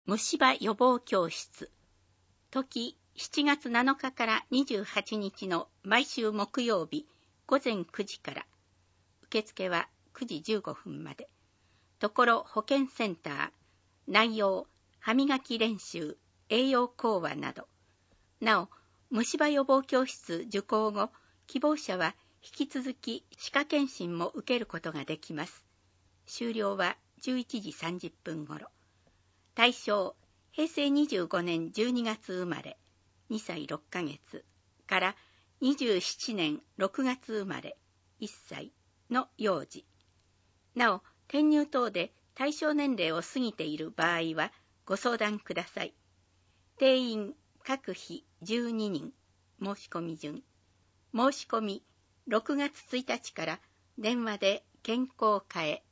虫歯予防教室。時7月7日から28日の毎週木曜日午前9時から。受付は9時15分まで。ところ保健センター。内容、歯磨き練習、栄養講話など。なお、虫歯予防教室受講後、希望者は引き続き歯科検診も受けることができます。終了は11時30分頃。対象、平成25年12月生まれ、2歳6ヶ月から27年6月生まれ、1歳の幼児。なお、転入等で対象年齢を過ぎている場合はご相談ください。定員各日12人、申し込み順。申し込み6月1日から電話で健康課へ